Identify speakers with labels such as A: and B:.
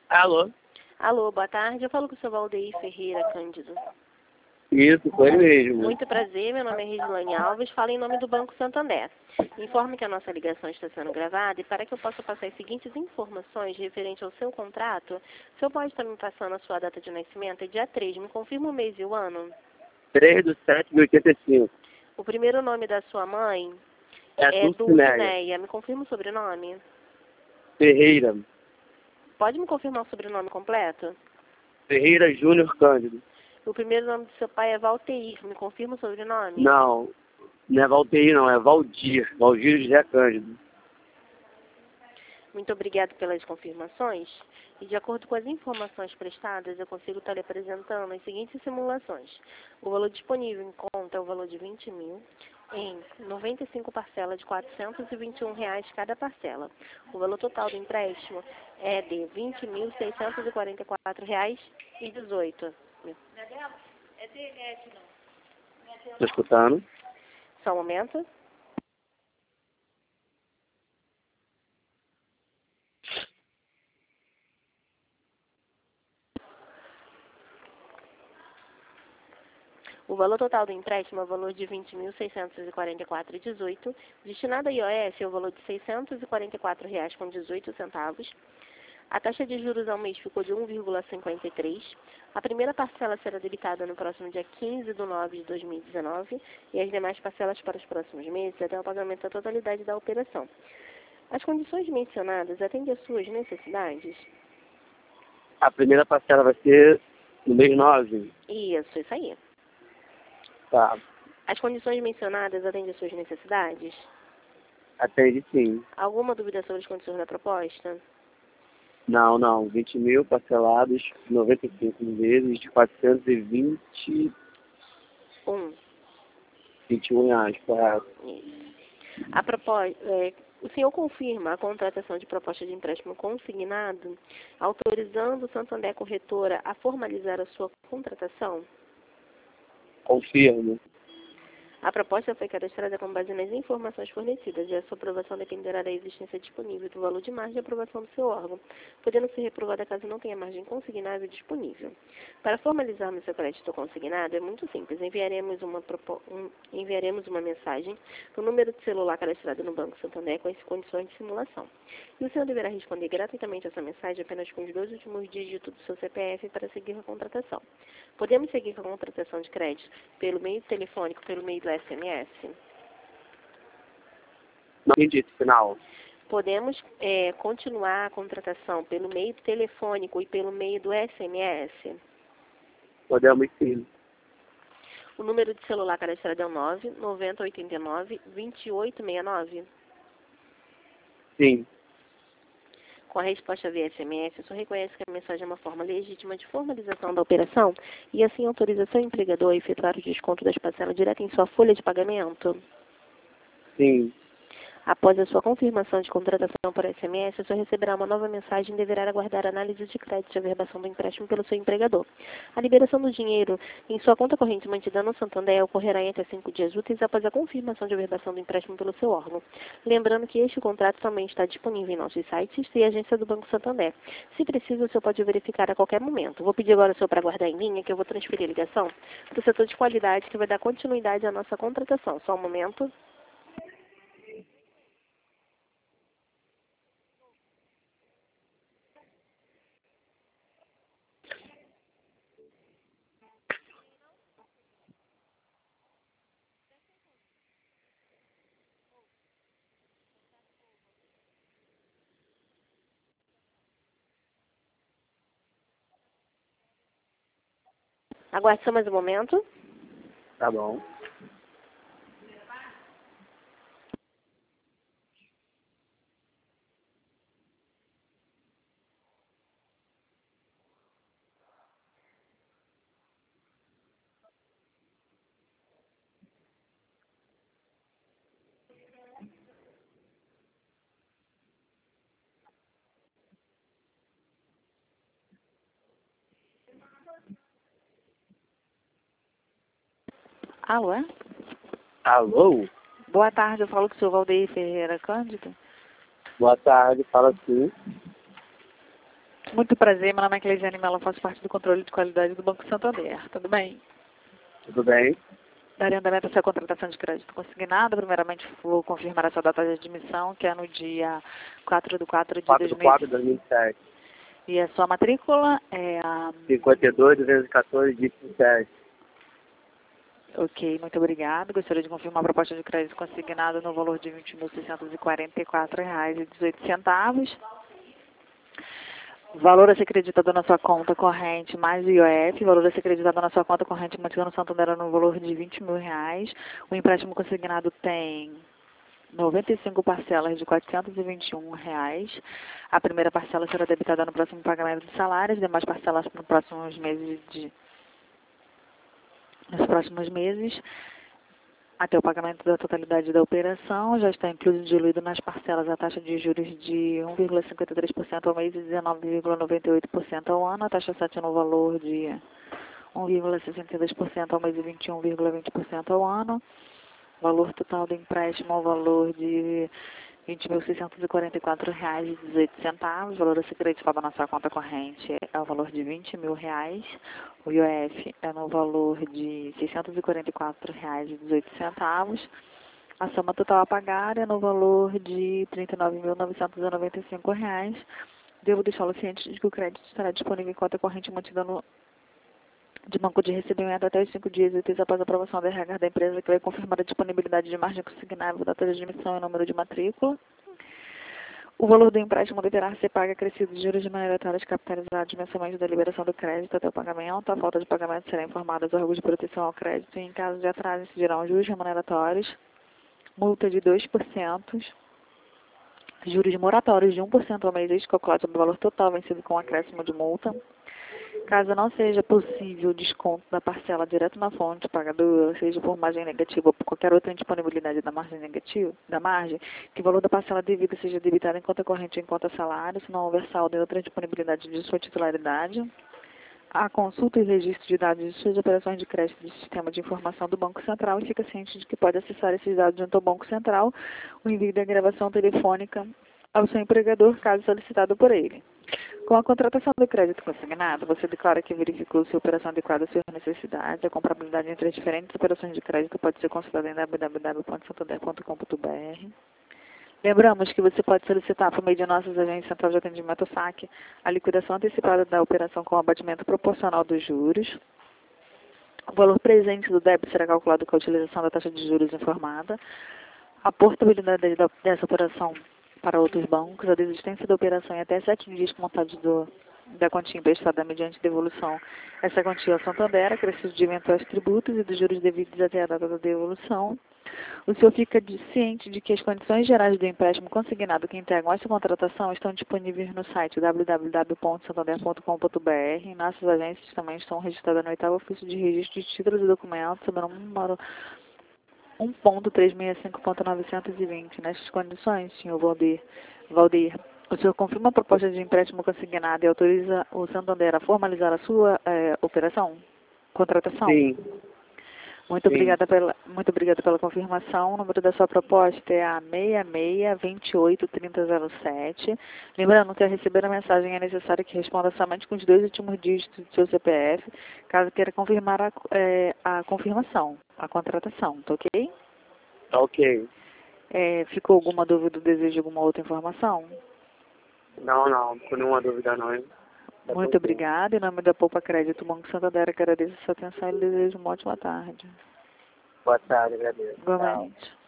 A: Alô?
B: Alô, boa tarde. Eu falo com o seu Valdeir Ferreira Cândido.
A: Isso, foi ele mesmo.
B: Muito prazer, meu nome é Regiane Alves, falo em nome do Banco Santander. Informe que a nossa ligação está sendo gravada e para que eu possa passar as seguintes informações referente ao seu contrato, o senhor pode estar me passando a sua data de nascimento? É dia 3, me confirma o mês e o ano?
A: 3/7/85.
B: O primeiro nome da sua mãe é
A: Dulcineia
B: Dulcineia. Me confirma o sobrenome?
A: Ferreira.
B: Pode me confirmar o sobrenome completo?
A: Ferreira Júnior Cândido.
B: O primeiro nome do seu pai é Valteir. Me confirma o sobrenome?
A: Não, não é Valteir, não, é Valdir. Valdir José Cândido.
B: Muito obrigada pelas confirmações. E de acordo com as informações prestadas, eu consigo estar lhe apresentando as seguintes simulações. O valor disponível em conta é o valor de 20 mil em 95 parcelas de R$ 421 cada parcela. O valor total do empréstimo é de R$ 20.644,18.
A: Estou escutando?
B: Só um momento. O valor total do empréstimo é o valor de R$ 20.644,18. Destinado a IOF é o valor de R$ 644,18. A taxa de juros ao mês ficou de 1,53. A primeira parcela será debitada no próximo dia 15 de nove de 2019 e as demais parcelas para os próximos meses até o pagamento da totalidade da operação. As condições mencionadas atendem às suas necessidades?
A: A primeira parcela vai ser no mês 9.
B: Isso aí.
A: Tá.
B: As condições mencionadas atendem às suas necessidades?
A: Atende sim.
B: Alguma dúvida sobre as condições da proposta?
A: Não. 20 mil parcelados, 95 vezes de 420, 21 reais, correto.
B: Isso. O senhor confirma a contratação de proposta de empréstimo consignado, autorizando o Santander Corretora a formalizar a sua contratação?
A: Confirmo.
B: A proposta foi cadastrada com base nas informações fornecidas e a sua aprovação dependerá da existência disponível do valor de margem de aprovação do seu órgão, podendo ser reprovada caso não tenha margem consignável disponível. Para formalizarmos seu crédito consignado é muito simples. Enviaremos uma mensagem no número de celular cadastrado no Banco Santander com as condições de simulação. E o senhor deverá responder gratuitamente essa mensagem apenas com os 2 últimos dígitos do seu CPF para seguir a contratação. Podemos seguir com a contratação de crédito pelo meio telefônico, pelo meio do SMS?
A: Não entendi esse final.
B: Podemos continuar a contratação pelo meio telefônico e pelo meio do SMS?
A: Podemos sim.
B: O número de celular cadastrado é o 99089-2869.
A: Sim.
B: Com a resposta via SMS, o senhor reconhece que a mensagem é uma forma legítima de formalização da operação e assim autoriza seu empregador a efetuar o desconto das parcelas direto em sua folha de pagamento?
A: Sim.
B: Após a sua confirmação de contratação por SMS, o senhor receberá uma nova mensagem e deverá aguardar a análise de crédito e averbação do empréstimo pelo seu empregador. A liberação do dinheiro em sua conta corrente mantida no Santander ocorrerá em até 5 dias úteis após a confirmação de averbação do empréstimo pelo seu órgão. Lembrando que este contrato também está disponível em nossos sites e agência do Banco Santander. Se preciso, o senhor pode verificar a qualquer momento. Vou pedir agora ao senhor para aguardar em linha, que eu vou transferir a ligação para o setor de qualidade, que vai dar continuidade à nossa contratação. Só um momento. Aguarde só mais um momento.
A: Tá bom.
C: Alô?
A: Alô?
C: Boa tarde, eu falo com o senhor Valdeir Ferreira Cândido.
A: Boa tarde, fala sim.
C: Muito prazer, meu nome é Cleisiane Mello, faço parte do controle de qualidade do Banco Santander. Tudo bem?
A: Tudo bem?
C: Darei andamento à sua contratação de crédito consignado. Primeiramente, vou confirmar a sua data de admissão, que é no dia 4/4 de
A: 4 de 4 de
C: 2000.
A: 2007.
C: E a sua matrícula é a...
A: 52.214
C: Ok, muito obrigado. Gostaria de confirmar a proposta de crédito consignado no valor de R$ 20.644,18. Valor a ser acreditado na sua conta corrente mais o IOF, valor a ser acreditado na sua conta corrente mantida no Santander no valor de R$ 20.000. O empréstimo consignado tem 95 parcelas de R$ 421. A primeira parcela será debitada no próximo pagamento de salários, as demais parcelas nos próximos meses. Até o pagamento da totalidade da operação, já está incluído e diluído nas parcelas a taxa de juros de 1,53% ao mês e 19,98% ao ano, a taxa 7 no valor de 1,62% ao mês e 21,20% ao ano, valor total do empréstimo ao valor de R$ 20.644,18, valor a ser creditado na sua conta corrente é o valor de R$ 20.000, o IOF é no valor de R$ 644,18, a soma total a pagar é no valor de R$ 39.995. Devo deixá-lo ciente de que o crédito estará disponível em conta corrente mantida de banco de recebimento até os 5 dias úteis após a aprovação da RH da empresa, que vai confirmar a disponibilidade de margem consignável, data de admissão e número de matrícula. O valor do empréstimo deverá ser pago acrescido de juros de maneratórios capitalizados mensalmente da liberação do crédito até o pagamento. A falta de pagamento será informada aos órgãos de proteção ao crédito e, em caso de atraso, incidirão juros remuneratórios, multa de 2%, juros moratórios de 1% ao mês calculados sobre o valor total vencido com acréscimo de multa. Caso não seja possível o desconto da parcela direto na fonte pagadora, seja por margem negativa ou por qualquer outra indisponibilidade da margem negativa, que o valor da parcela devida seja debitado em conta corrente ou em conta salário, se não houver saldo em outra disponibilidade de sua titularidade. A consulta e registro de dados de suas operações de crédito do sistema de informação do Banco Central e fica ciente de que pode acessar esses dados junto ao Banco Central, o envio da gravação telefônica ao seu empregador, caso solicitado por ele. Com a contratação do crédito consignado, você declara que verificou se a operação adequada às suas necessidades. A comparabilidade entre as diferentes operações de crédito pode ser consultada em www.santander.com.br. Lembramos que você pode solicitar, por meio de nossas agências Central de Atendimento SAC, a liquidação antecipada da operação com abatimento proporcional dos juros. O valor presente do débito será calculado com a utilização da taxa de juros informada. A portabilidade dessa operação para outros bancos, a desistência da operação em até 7 dias contados da quantia emprestada mediante devolução. Essa quantia ao Santander, acrescido de eventuais tributos e dos juros devidos até a data da devolução. O senhor fica ciente de que as condições gerais do empréstimo consignado que integram essa contratação estão disponíveis no site www.santander.com.br. Nossas agências também estão registradas no 8º Ofício de Registro de Títulos e Documentos, sob o número 1.365.920. Nessas condições, senhor Valdir, o senhor confirma a proposta de empréstimo consignado e autoriza o Santander a formalizar a sua contratação?
A: Sim.
C: Muito obrigada pela confirmação. O número da sua proposta é a 66283007. Lembrando que ao receber a mensagem é necessário que responda somente com os 2 últimos dígitos do seu CPF, caso queira confirmar a confirmação, a contratação, tá ok?
A: Tá ok.
C: Ficou alguma dúvida ou deseja alguma outra informação?
A: Não, por nenhuma dúvida não, hein?
C: Muito obrigada. Em nome da Poupa Crédito Banco Santander, agradeço a sua atenção e lhe desejo uma ótima tarde.
A: Boa tarde, agradeço.
C: Igualmente.